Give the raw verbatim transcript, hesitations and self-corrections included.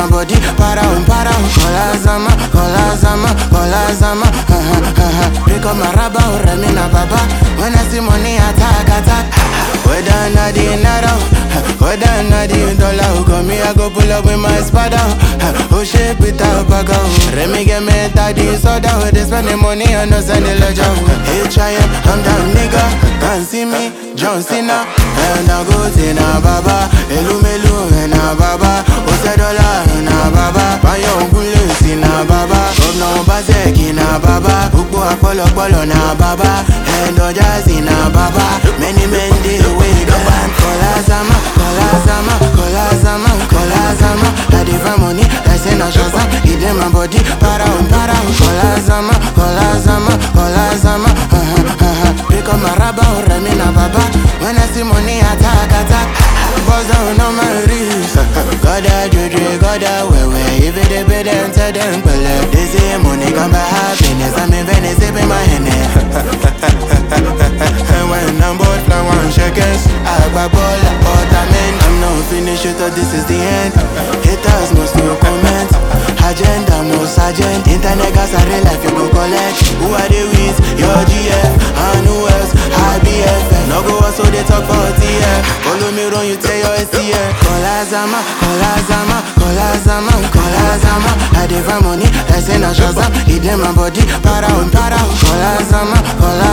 my body, para um, para um. Kola zama, kola zama, kola zama, ha ha ha ha. Pick up my rubber, remi na baba. When I see money, attack, attack. Whether not the naira, whether not the dollar, come here, I go pull up with my spada. Oh shit, without bag out. Remi get me daddy soda. They spend the money on us and the ledger. Hey, try it, I'm down, nigga. Can't see me, John Cena. And I go to na baba, elu melu na baba, ose dollar na baba, payo bulesi na baba, governor Bazeki na baba, ukbo apolo polo na baba, and ojazi na baba, many men dey away gone. Kola zama, kola zama, kola zama, kola zama, I dey find money, I say na shazam, it in my body, para um, para um. Kola zama, kola zama, kola zama, ha ha ha ha. Pick up my rubber, remi na baba. When I see money, attack, attack. Buzz down on my wrist. Gotta juju, gotta wewe. If it be them, tell them, well, they say money come by happiness. I'm in Venice, sipping my Henny. And when I'm bored, fly one shekels. I got ball, but I'm in. I'm not finished, you thought this is the end. Haters must no comment. Agenda, no sergeant. Internet gas are real life, you go collect. Who are they with? Your G F. And who else? I B F. No go so they talk about T F. Follow me run, you tell your S T F. Kola zama, kola zama, kola zama, kola zama. I dey find money, I say na shazam. It in my body, para um, para um. Kola zama, kola